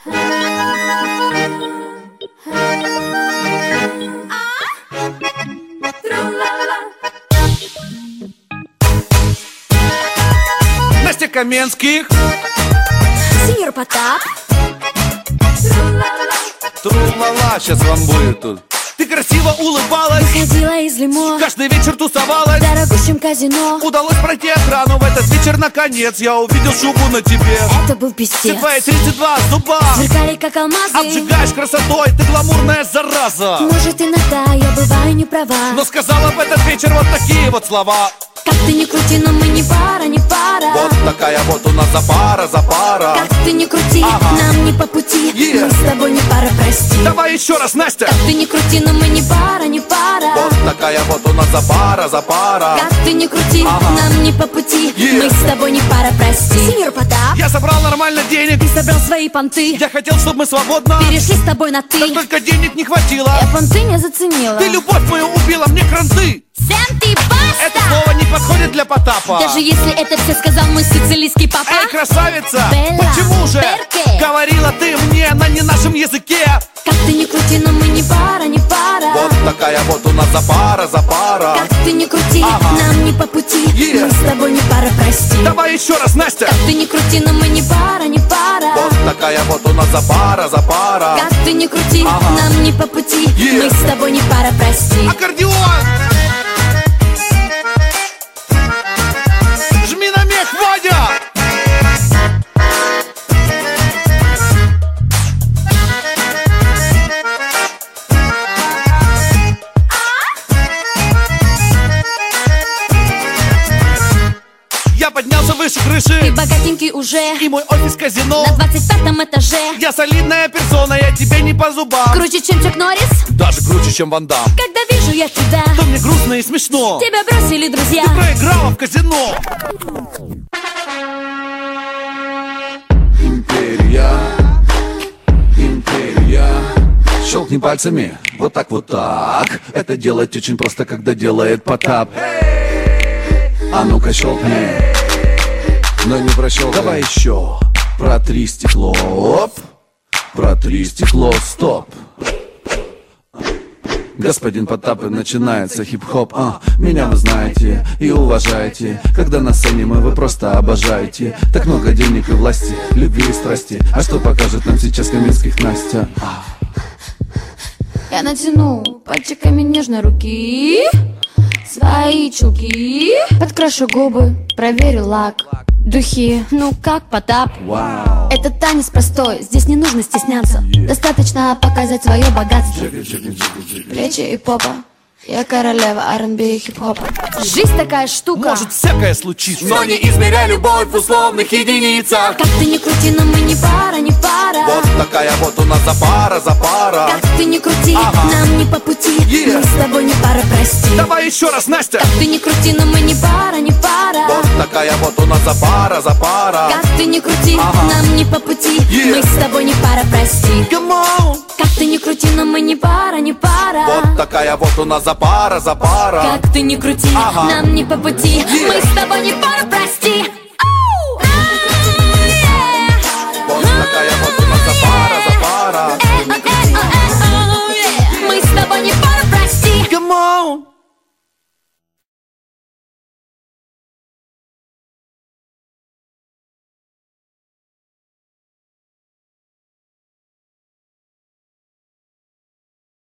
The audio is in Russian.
Настя Каменских, Сеньор Потап. Тру-ла-ла, сейчас вам будет тут. Ты красиво улыбалась, Выходила из лимо, каждый вечер тусовалась. в дорогущем казино. Удалось пройти охрану в этот вечер наконец. Я увидел шубу на тебе. Это был Все пиздец. твои 32 зуба Сверкали как алмазы. обжигаешь красотой, ты гламурная зараза. Может, иногда я бываю не права, Но сказала в этот вечер вот такие вот слова. как ты ни крути, но мы не пара, не пара. Вот такая вот у нас запара. Как ты ни крути, Ага. нам не по пути. Yeah. Мы с тобой не пара, прости. Давай еще раз, Настя. Как ты ни крути, но мы не пара, не пара. Вот такая вот у нас запара. Как ты ни крути, Ага. нам не по пути. Yeah. Мы с тобой не пара, прости. Сеньор Потап, Я собрал нормально денег. ты собрал свои понты. Я хотел, чтобы мы свободно. Перешли с тобой на ты. Так только денег не хватило. Я понты не заценила. Ты любовь мою убила, мне кранты. Сэм, ты Это баста! слово не подходит для Потапа. Даже если это все сказал мой сицилийский папа. Эй, красавица, Белла, почему же перке? говорила ты мне на не нашем языке? Как ты ни крути, но мы не пара, не пара. Вот такая вот у нас запара. Как ты ни крути, Ага. нам не по пути. Yeah. Мы с тобой не пара, прости. Давай еще раз, Настя. Как ты ни крути, но мы не пара, не пара. Вот такая вот у нас запара. Как ты ни крути, Ага. нам не по пути. Yeah. Мы с тобой не пара, прости. Аккордеон! Жми на мех, Водя! Я поднялся выше Ты крыши, богатенький уже и мой офис казино. на 25-м этаже. Я солидная персона, я тебе не по зубам. Круче, чем Чак Норрис. Даже круче, чем Ван Дам. Когда вижу я тебя, То мне грустно и смешно. тебя бросили друзья. Проиграла в казино. Империя, империя. Щелкни пальцами, вот так, вот так. Это делать очень просто, когда делает Потап. А ну-ка щелкни. Но не прощелкай. Давай еще. Протри стекло, оп. Протри стекло, стоп. Господин Потап, и начинается хип-хоп. Меня вы знаете и уважаете. Когда на сцене мы, вы просто обожаете. Так много денег и власти, любви и страсти. А что покажет нам сейчас Каменских Настя? Я натяну пальчиками нежно руки, свои чулки, подкрашу губы, проверю лак, духи, ну как Потап. Вау. Это танец простой, здесь не нужно стесняться. Достаточно показать свое богатство. Плечи и попа, я королева R&B и хип-хопа. Жизнь такая штука. Может всякое случиться, Но не измеряй любовь в условных единицах. Как ты ни крути, но мы не пара, не пара. вот такая вот у нас запара. Как ты ни крути, Ага. нам не по пути. Yeah. Мы с тобой не пара, прости. Давай еще раз, Настя. Как ты ни крути, но мы не пара, не пара. Вот такая вот у нас запара. Как ты ни крути, Ага. нам не по пути. Yeah. Мы с тобой не пара, прости. Come on. Как ты ни крути, но мы не пара, не пара. Вот такая вот у нас запара. Как ты ни крути, Ага. нам не по пути. Yeah. Мы с тобой не пара, прости.